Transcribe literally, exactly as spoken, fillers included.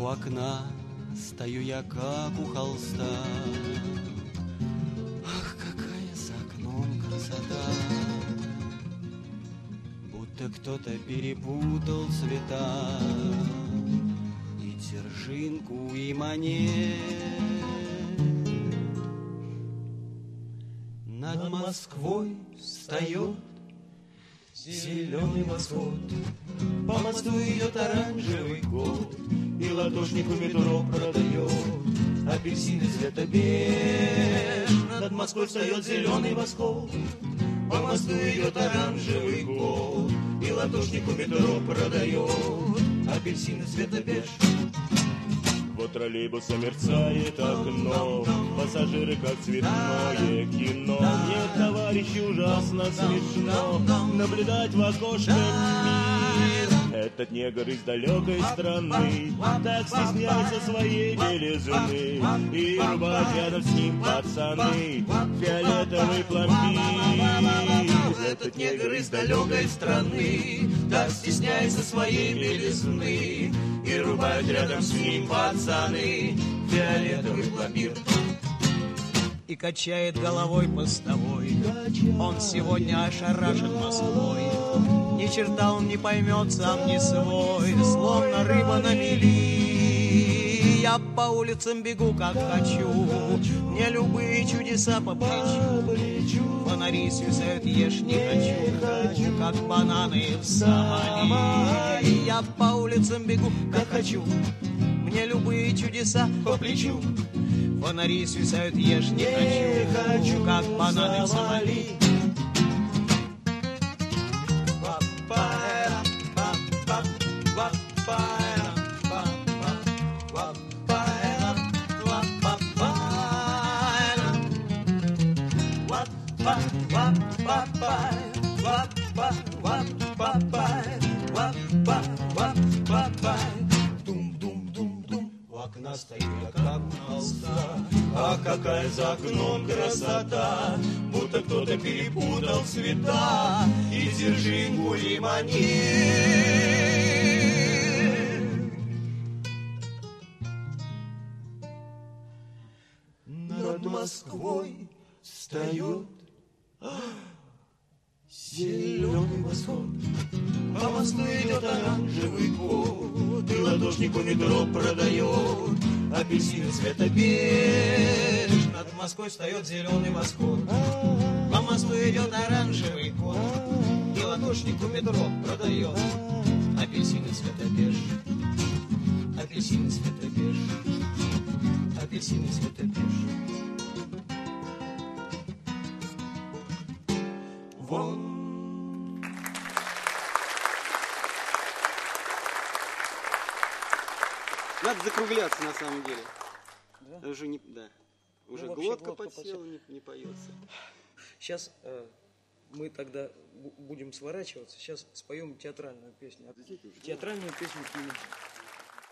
окна стою я, как у холста. Ах, какая за окном красота! Будто кто-то перепутал цвета, и Дзержинку, и Монет. Над Москвой встает зеленый восход, по мосту идет оранжевый год, и латошник у метро продает апельсины цвета беж. Над Москвой встает зеленый восход, по мосту идет оранжевый год, и латошник у метро продает апельсины цвета беж. Вот троллейбуса мерцает окно, пассажиры как цветное кино. Мне, товарищи, ужасно смешно наблюдать в окошко мир. Этот негр из далекой страны так стесняется своей белизны, и рубят рядом с ним пацаны фиолетовый пломбир. Этот негр из далекой страны так стесняется своей белизны, и рубают рядом с ним пацаны фиолетовый пломбир. И качает головой постовой, он сегодня ошарашен Москвой. Ни черта он не поймет, сам не свой, словно рыба на мели. Я по улицам бегу, как хочу, мне любые чудеса по плечу. Фонари свисают, ешь не хочу, как бананы в Сомали. Я по улицам бегу, как хочу, мне любые чудеса по плечу. Фонари свисают, ешь не хочу, как бананы в Сомали. Окна стою я, как у холста. А какая за окном красота! Будто кто-то перепутал цвета, и Дзержинку, и Монет. Над Москвой встает зеленый восход, по мосту идет оранжевый год, и латошник у метро продает апельсины цвета беж. Над Москвой встает зеленый восход, по мосту идет оранжевый год, и латошник у метро продает апельсины цвета беж. Апельсины цвета беж. Апельсины цвета беж. Вон. Надо закругляться на самом деле. Да? Уже не, да. Уже ну, глотка, глотка подсела, не, не поется. Сейчас э, мы тогда будем сворачиваться. Сейчас споем театральную песню. Театральную песню «Киевский».